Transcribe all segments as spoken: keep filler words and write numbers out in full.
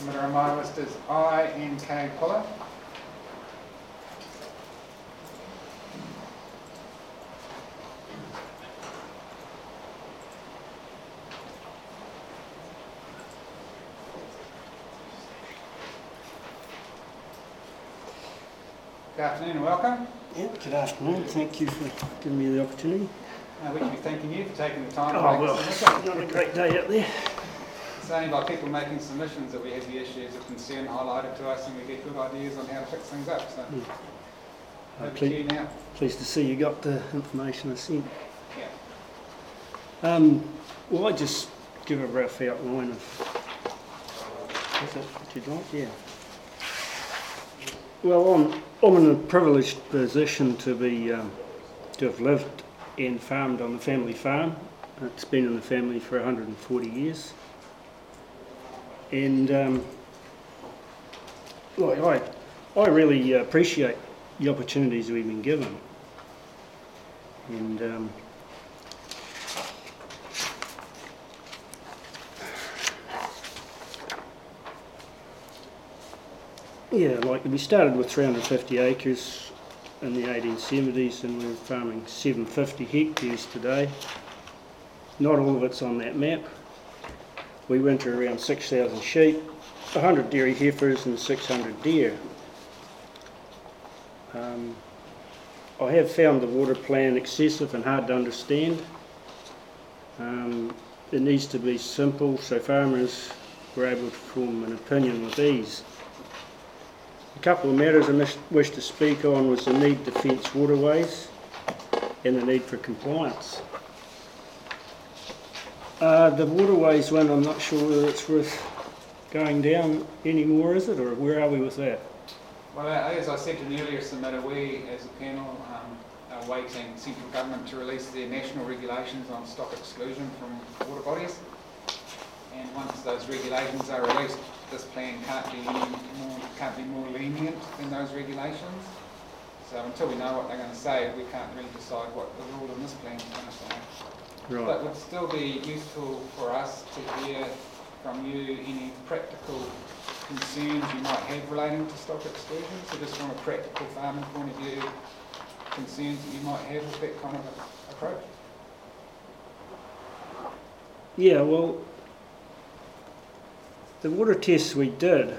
Submitter on my list is I N K Puller. Good afternoon and welcome. Yeah, good afternoon. Thank you for giving me the opportunity. Uh, we should be thanking you for taking the time to Oh, make well, the it's submission. not a great day out there. It's only by people making submissions that we have the issues of concern highlighted to us and we get good ideas on how to fix things up. So, Mm. over Uh, to you now. Pleased to see you got the information I sent. Yeah. Um, well, I just give a rough outline of... Is that what you'd like? Yeah. Well, I'm, I'm in a privileged position to be, um, to have lived and farmed on the family farm. It's been in the family for one hundred forty years. And um, well, I, I really appreciate the opportunities we've been given. And um, yeah, like we started with three hundred fifty acres in the eighteen seventies and we're farming seven hundred fifty hectares today. Not all of it's on that map. We winter around six thousand sheep, one hundred dairy heifers and six hundred deer. Um, I have found the water plan excessive and hard to understand. Um, it needs to be simple so farmers were able to form an opinion with ease. A couple of matters I wish to speak on was the need to fence waterways and the need for compliance. Uh, the waterways one, I'm not sure whether it's worth going down anymore, is it, or where are we with that? Well, uh, as I said to an earlier submitter, we as a panel um, are waiting central government to release their national regulations on stock exclusion from water bodies. And once those regulations are released, this plan can't be any more, can't be more lenient than those regulations. So until we know what they're going to say, we can't really decide what the rule in this plan is going to say. Right. But it would still be useful for us to hear from you any practical concerns you might have relating to stock exclusion. So just from a practical farming point of view, concerns that you might have with that kind of a, approach. Yeah, well, the water tests we did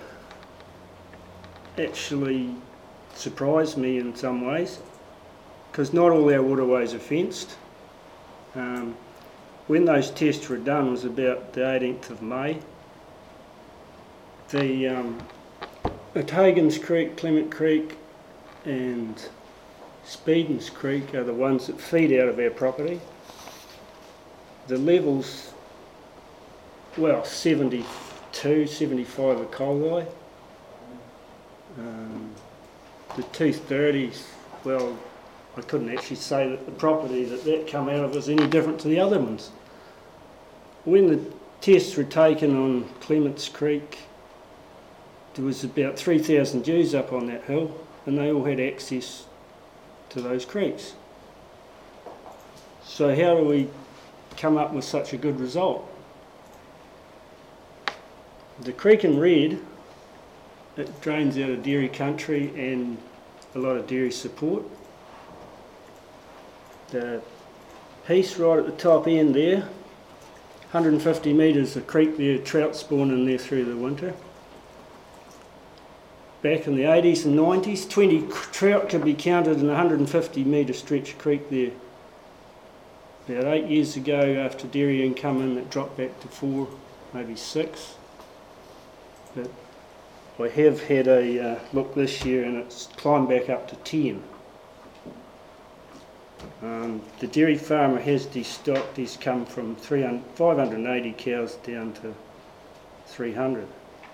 actually surprised me in some ways, because not all our waterways are fenced. Um, when those tests were done was about the eighteenth of May. The um, Otagans Creek, Clement Creek and Speedens Creek are the ones that feed out of our property. The levels, well, seventy-two, seventy-five are coli. Um, the two thirties, well, I couldn't actually say that the property that that come out of was any different to the other ones. When the tests were taken on Clements Creek, there was about three thousand Jews up on that hill and they all had access to those creeks. So how do we come up with such a good result? The creek in red, it drains out of dairy country and a lot of dairy support. The piece right at the top end there, one hundred fifty metres of creek there, trout spawn in there through the winter. Back in the eighties and nineties, twenty trout could be counted in a one hundred fifty metre stretch of creek there. About eight years ago, after dairying come in, it dropped back to four, maybe six. But I have had a uh, look this year and it's climbed back up to ten. Um, the dairy farmer has destocked, he's come from five hundred eighty cows down to three hundred.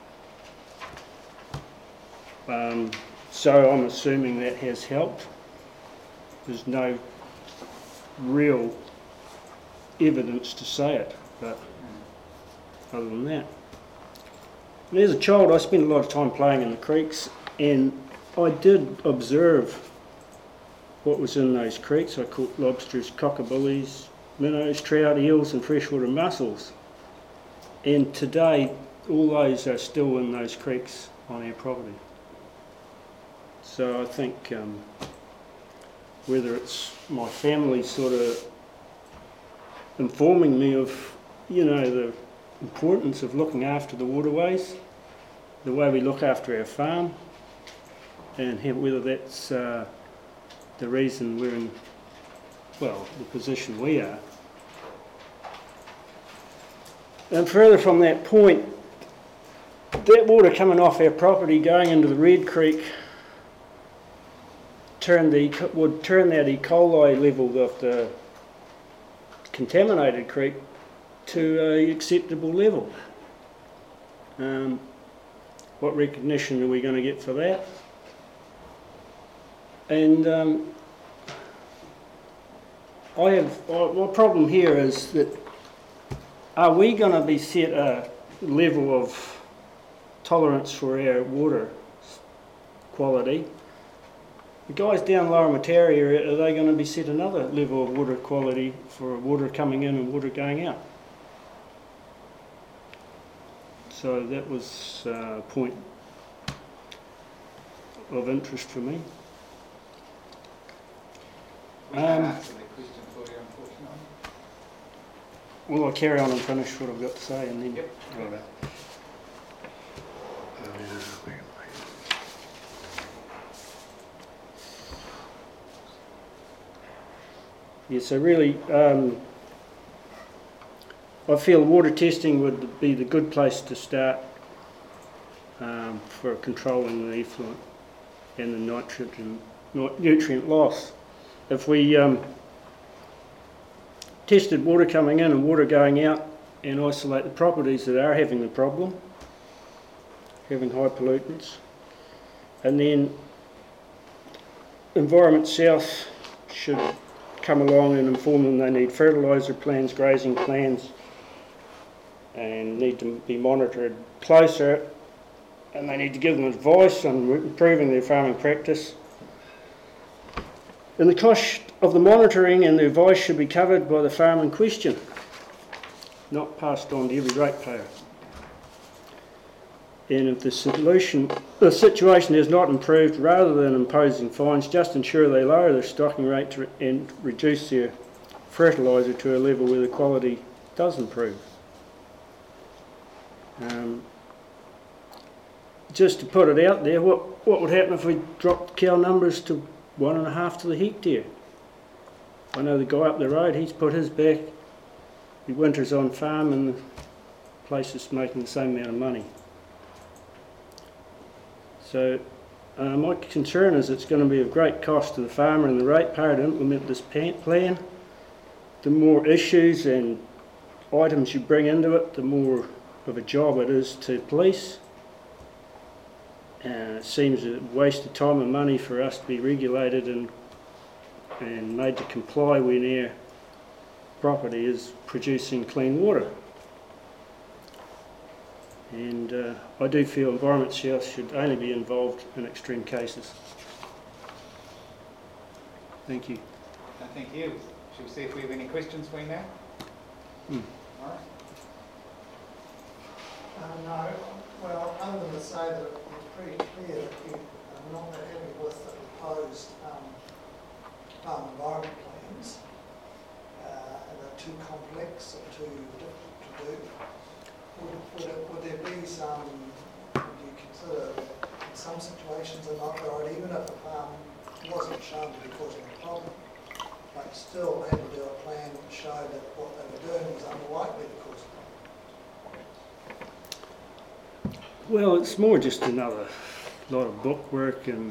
Um, so I'm assuming that has helped. There's no real evidence to say it, but other than that. And as a child I spent a lot of time playing in the creeks and I did observe what was in those creeks. I caught lobsters, cockabillies, minnows, trout, eels and freshwater mussels. And today all those are still in those creeks on our property. So I think um, whether it's my family sort of informing me of, you know, the importance of looking after the waterways, the way we look after our farm, and how, whether that's uh, the reason we're in, well, the position we are. And further from that point, that water coming off our property going into the Red Creek turn the, would turn that E. coli level of the contaminated creek to an acceptable level. Um, what recognition are we going to get for that? And um, I have, my problem here is that, are we going to be set a level of tolerance for our water quality? The guys down Lower Mataria, are they going to be set another level of water quality for water coming in and water going out? So that was a point of interest for me. We can't Um, answer that question for you, unfortunately. Well, I'll carry on and finish what I've got to say and then... Yep. Right. Yeah, so really, um, I feel water testing would be the good place to start um, for controlling the effluent and the nitrogen, nutrient loss. If we um, tested water coming in and water going out and isolate the properties that are having the problem, having high pollutants, and then Environment South should come along and inform them they need fertiliser plans, grazing plans, and need to be monitored closer, and they need to give them advice on improving their farming practice. And the cost of the monitoring and the advice should be covered by the farm in question, not passed on to every ratepayer. And if the solution, the situation is not improved, rather than imposing fines, just ensure they lower their stocking rate to, and reduce their fertiliser to a level where the quality does improve. Um, just to put it out there, what, what would happen if we dropped cow numbers to one and a half to the hectare? I know the guy up the road, he's put his back, he winters on farm and the place is making the same amount of money. So uh, my concern is it's going to be of great cost to the farmer and the ratepayer to implement this plan. The more issues and items you bring into it, the more of a job it is to police. Uh, it seems a waste of time and money for us to be regulated and, and made to comply when our property is producing clean water. And uh, I do feel Environment South should only be involved in extreme cases. Thank you. No, thank you. Shall we see if we have any questions for you now? Hmm. All right. Uh, no, well, other than to say that it's pretty clear that you are not that happy with the proposed um, farm environment plans, uh, and they're too complex or too difficult to do. Would, would, it, would there be some, would you consider that in some situations they're not right, even if a farm wasn't shown to be causing a problem, but still had to do a plan that showed that what they were doing was unlikely to cause a problem? Well, it's more just another lot of bookwork and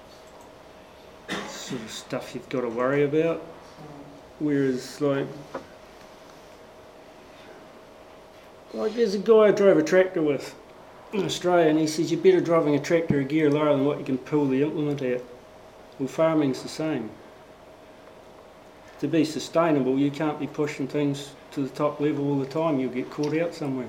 sort of stuff you've got to worry about. Whereas, like, like there's a guy I drove a tractor with in Australia, and he says you're better driving a tractor a gear lower than what you can pull the implement at. Well, farming's the same. To be sustainable, you can't be pushing things to the top level all the time. You'll get caught out somewhere.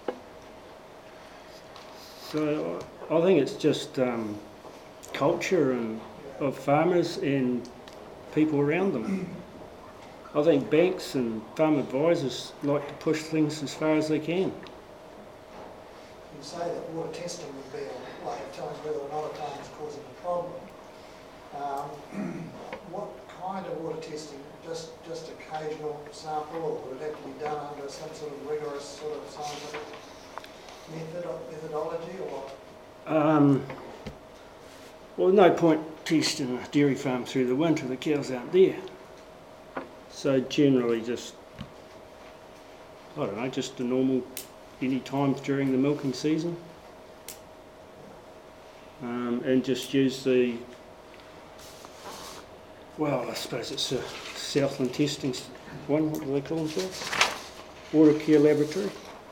So I think it's just um, culture and of farmers and people around them. I think banks and farm advisors like to push things as far as they can. say that water testing would be a way of telling whether or not a town is causing a problem. Um, what kind of water testing? Just just occasional sample, or would it have to be done under some sort of rigorous sort of scientific method methodology, or? Um, well, no point testing a dairy farm through the winter, the cows aren't there. So generally just, I don't know, just a normal, any time during the milking season. Um, and just use the, well, I suppose it's a Southland testing one, what do they call themselves? Water Care Laboratory.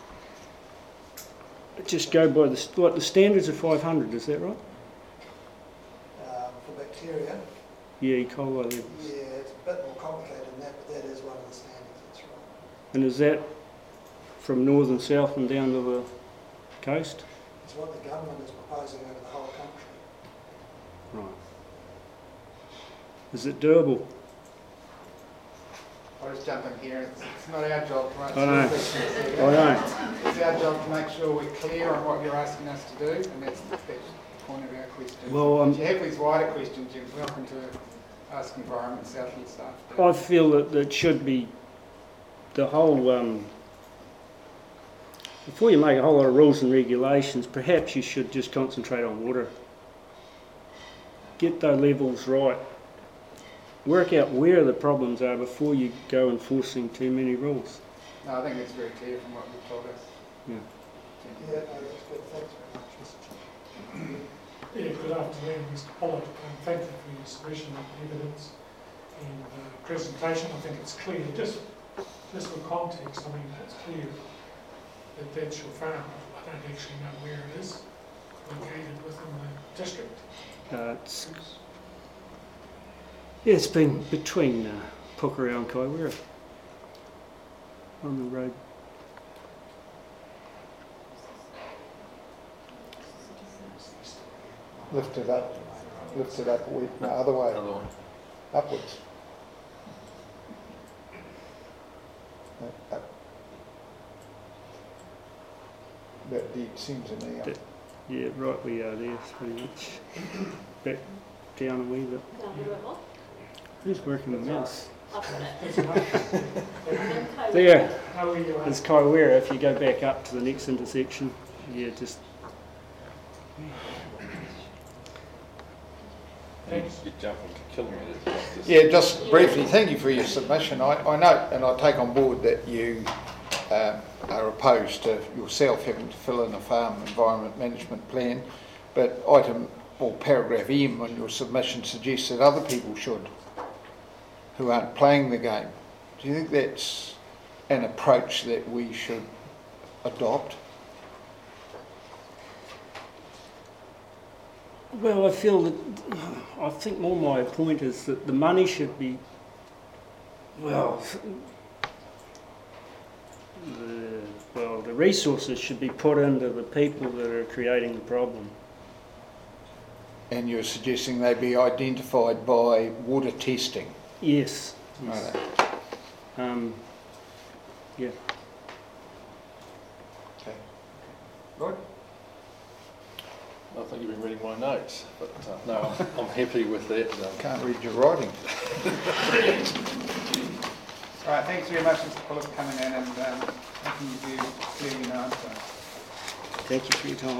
Just go by the, what, the standards are five hundred, is that right? Um, for bacteria, Yeah, E. coli levels. yeah, it's a bit more complicated than that, but that is one of the standards, that's right. And is that from north and south and down to the coast? It's what the government is proposing over the whole country. Right. Is it doable? I'll just jump in here. It's, it's not our job to answer I know. your questions. I know. It's our job to make sure we're clear on what you're asking us to do, and that's, that's the point of our question. Well, um, if you have these wider questions, you're welcome to ask Environment Southland staff. I feel that it should be the whole, um, before you make a whole lot of rules and regulations, perhaps you should just concentrate on water. Get those levels right. Work out where the problems are before you go enforcing too many rules. No, I think that's very clear from what you've told us. Yeah. Yeah, no, that's good. Thanks very much, Mister Chairman. Yeah, good afternoon, Mister Pollock, and thank you for your submission of evidence and uh, presentation. I think it's clear, just just for context, I mean, it's clear that that's your farm. I don't actually know where it is located within the district. Uh, it's, yeah, it's been between uh, Pukerau and Kaiwera on the road. Lift it up, lift it up, we- no, other way, Another one. upwards. Uh, up. That deep seems to me. That- Yeah, right we are there, pretty much. Back down a wee bit. Down a bit more. Who's working the mouse? I've got it. That's enough. And then There, How are you? uh, it's Kaiwera. If you go back up to the next intersection, yeah, just Thanks. You're jumping to kilometres. Just- Yeah, just briefly, thank you for your submission. I, I note and I take on board that you um, are opposed to yourself having to fill in a farm environment management plan, but item or paragraph M on your submission suggests that other people should, who aren't playing the game. Do you think that's an approach that we should adopt? well, I feel that I think more my point is that the money should be well. The, well, the resources should be put into the people that are creating the problem. And you're suggesting they be identified by water testing? Yes. yes. Right. Um, yeah. Okay. Rod? I think you've been reading my notes, but uh, no, I'm, I'm happy with that. Um, Can't read your writing. All right, thanks very much, Mister Pollock, for coming in and um, making you do clearly an answer. Thank you for your time.